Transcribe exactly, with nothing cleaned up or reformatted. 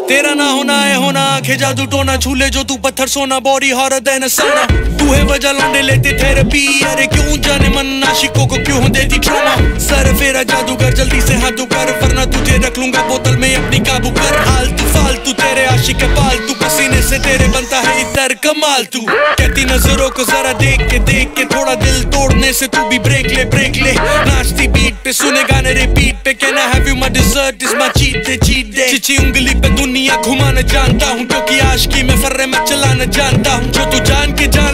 तेरा ना होना है होना, आंखें जादू टोना, छूले जो तू पत्थर सोना, बॉडी हॉरर देना साना। तू है वजह लौंडे लेते थेरेपी, अरे क्यों जाने मन आशिकों को क्यों देती ट्रॉमा। सर फेरा जादूगर जल्दी से हाथ कर, वरना तुझे रख लूंगा बोतल में अपनी काबू कर। आलतू फालतू तेरे आशिक पालतू, पसीने से तेरे बनता है इतर कमाल। तू कहती नजरों को जरा देख के देख के, थोड़ा दिल तोड़ने से तू भी ब्रेक ले ब्रेक ले। नाचती बीट पे सुने गाने रिपीट पे, कहना have you my dessert is my cheat day cheat day. चिची उंगली पे दुनिया घुमाना जानता हूँ, क्योंकि आशिकी में फर्रे मैं चलाना जानता हूँ। जो तू जान के जान